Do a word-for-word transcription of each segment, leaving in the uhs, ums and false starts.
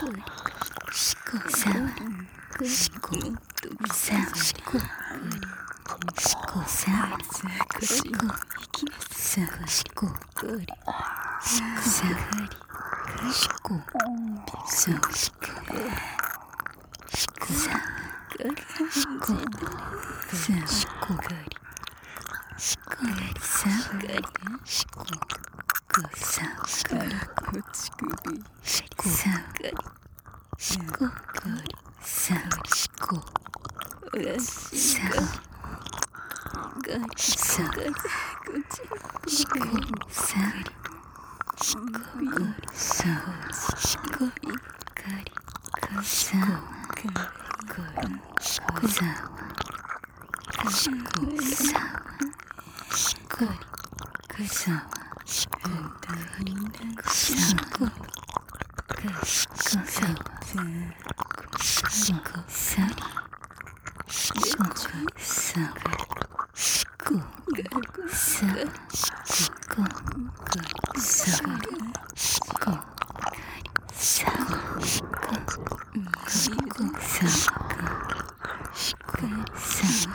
さわしこさわしこしこさわしこさわしこさわしこさわしこしこさわしこさわしこしこさわしこさわしこしこさわしこさわしこさわさわしこさわしこさわしこさわしこさわしこさわしこさわしこさわしこさわしこさわしこさわしこさわしこさわしこさわしこさわしこさ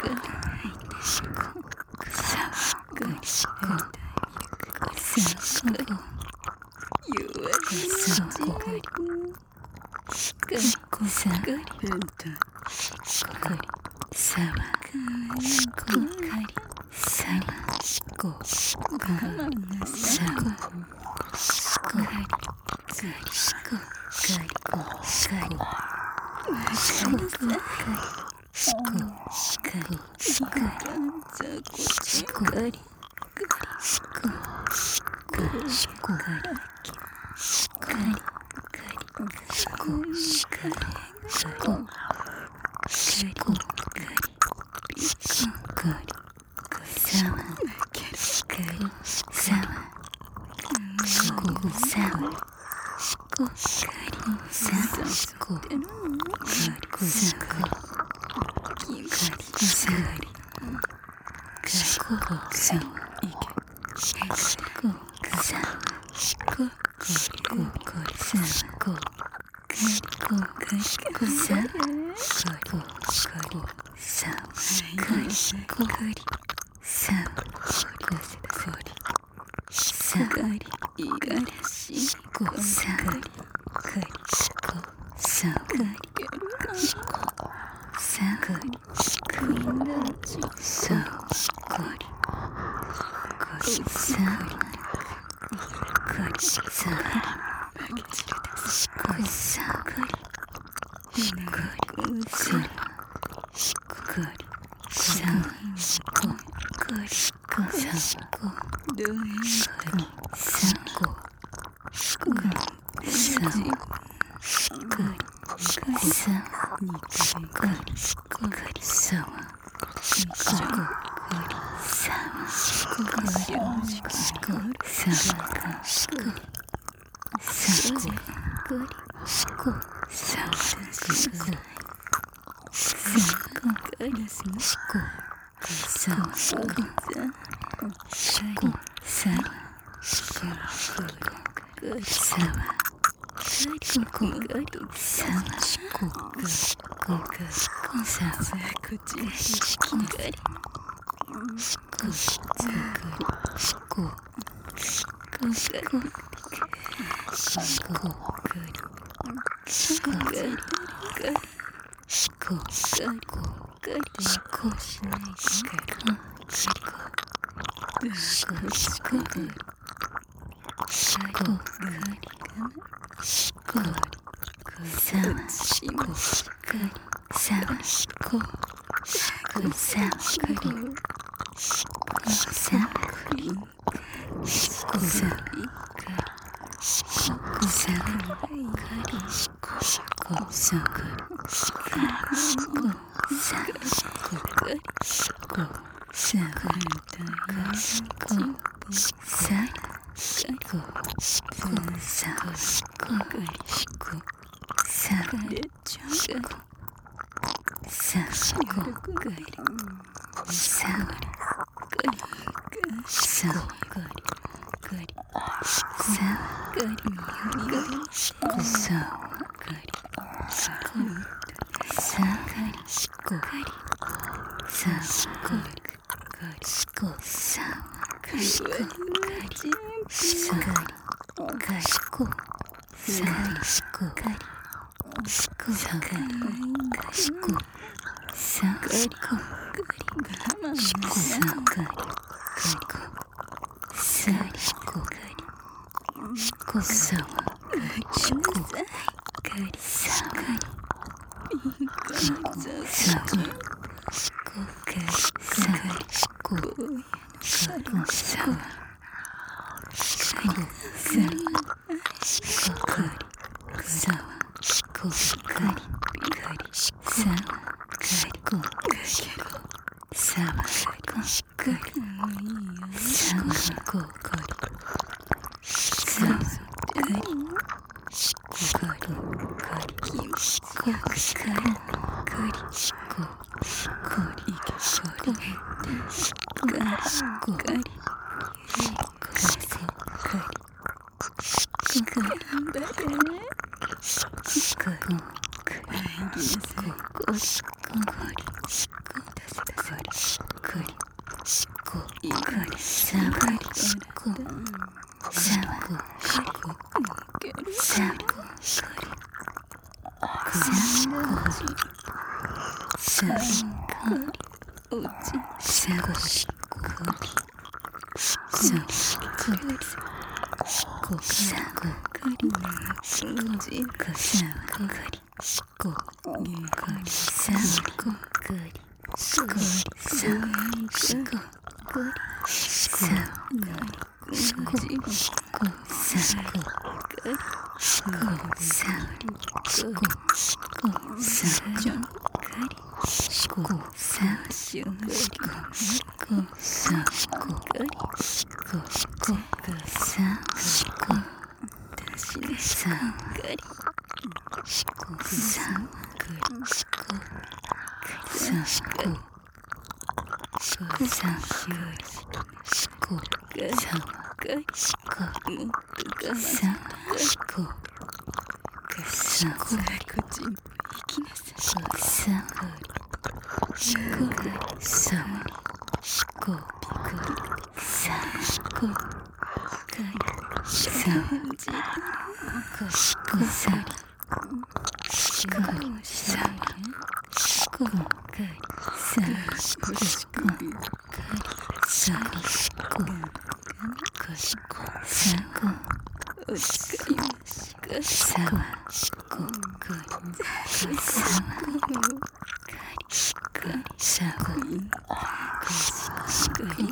さしこしこさがしこさしこしこさがしこさしこしこさわしこさがしこさわしこさしこさわさわしこさしこさわしこかりしこさしこしこさわしこしこさわしこかりさわかりしこかりかりしこかりかりしこしこしこりしこしこしこかりしこしこかりしこ頑張ってねしこしこかりしこしこかりしこかりしこりしこかりさわりしこさわしこさわしこさわしこさわしこおちさわしこさわしこしこさこかりしこじかさわかりしこかりさわこかりしこさわしこかりしこさわしこしこさわかりしこさわしこしこさわかりしこさわしこしこさわしこかりしこしこさわしこだしねさわかりしこさわかりしこさわしこしこさわかりしこさわかりしこもっと我慢さわしこさわかりこっちに行きなさいさわかりしこさわりしこさわしこかりさわしこさわしこさわしこかりさわしこしこかりさわしこかしこさわおつかいましかさわしこかりさわかりしかりさわかりしかり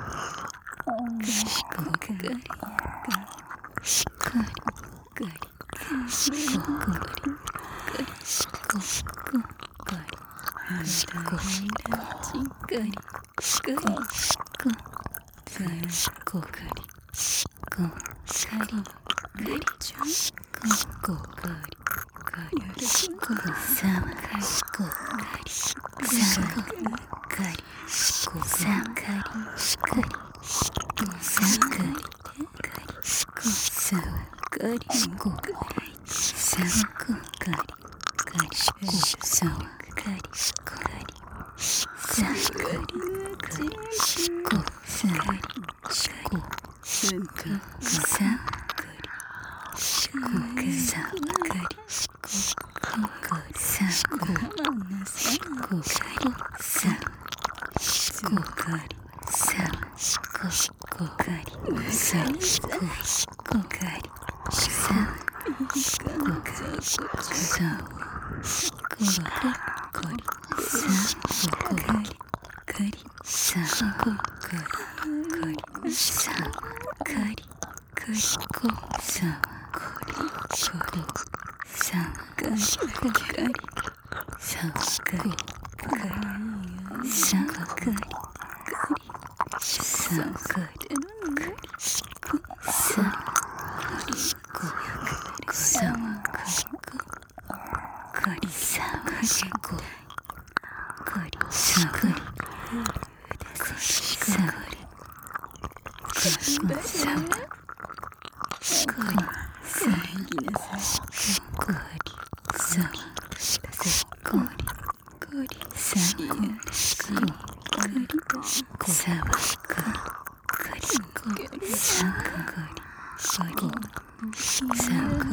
しこかりしかりかりしこかりかりしこしこかりしこしこかりしかりしこさわしこかりしこさりかりちゃんしこしこかりかりしこさわかしこかりさわかりしこさわかりしこしこさわかりかりしこさわかりしこさわこかりかりしこさわかりしこかりさわかりかりしこさわかりしこしこさわかりしこさわかりしこかりさわこしこさわしこかりさわしこしこかりさわしこしこかりさわしこかりさわしこかりさわかりかりさわこかりかりさわかりかしこさわかりしこさわかしこかりさわかりかりさわかりさわかりしこさわしこさわかしこかりさわしこかりさわかりかしこさわかしこさわしこさわしこかりさわしこかりかりさわしこかりしこさわしこかりさわかりしこさわかり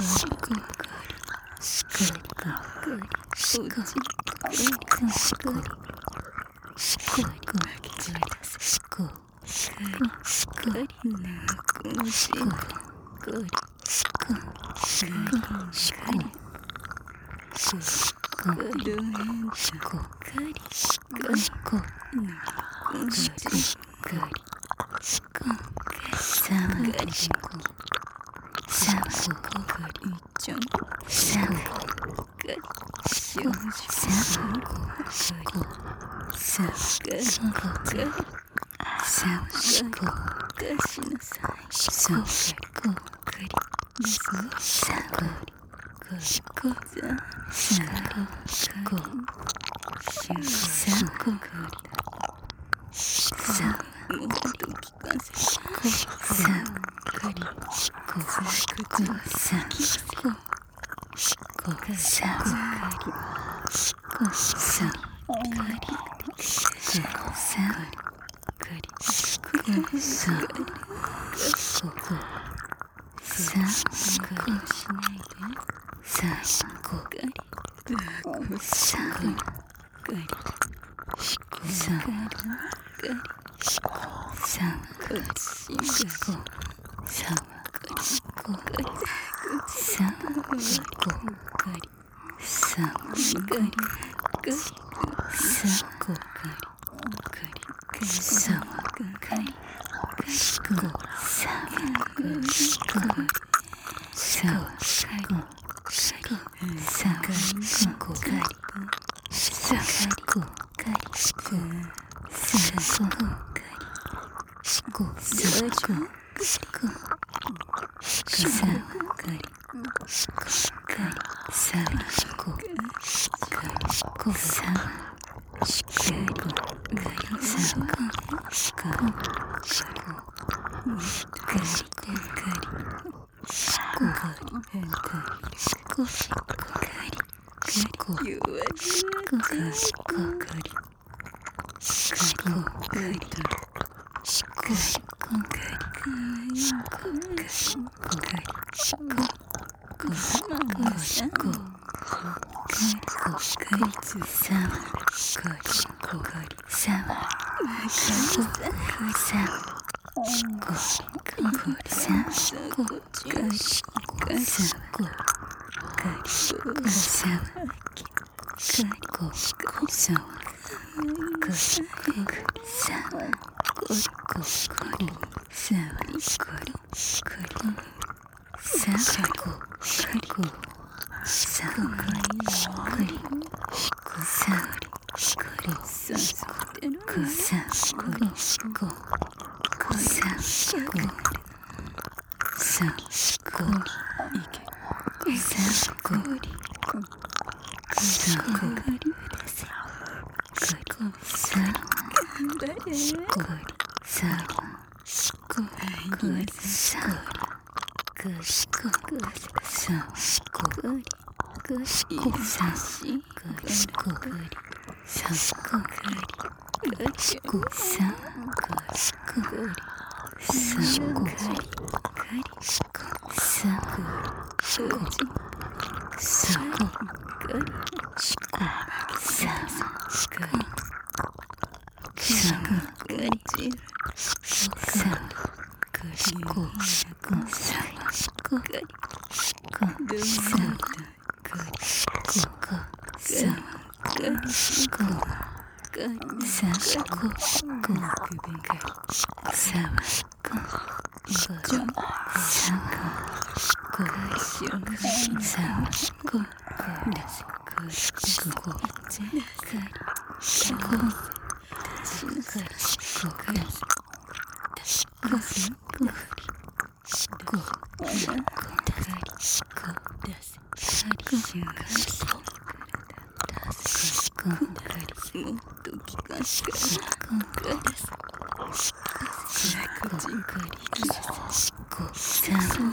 Sound.